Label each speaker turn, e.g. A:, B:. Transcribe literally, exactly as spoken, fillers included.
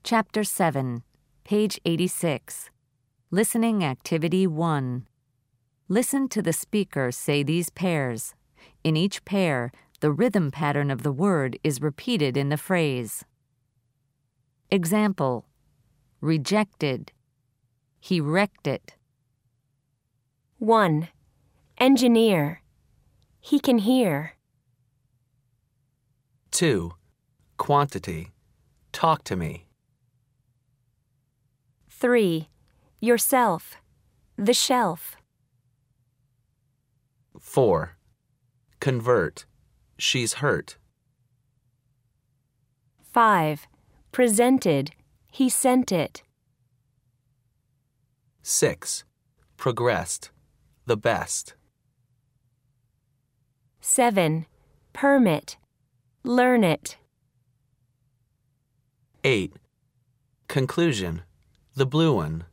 A: Chapter seven, page eighty-six. Listening Activity one. Listen to the speaker say these pairs. In each pair, the rhythm pattern of the word is repeated in the phrase. Example: rejected. He wrecked it.
B: one. Engineer. He can hear.
C: two. Quantity. Talk to me.
B: three. Yourself. The shelf.
C: four. Convert. She's hurt.
B: five. Presented. He sent it.
C: six. Progressed. The best.
B: seven. Permit. Learn it.
C: eight. Conclusion. The blue one.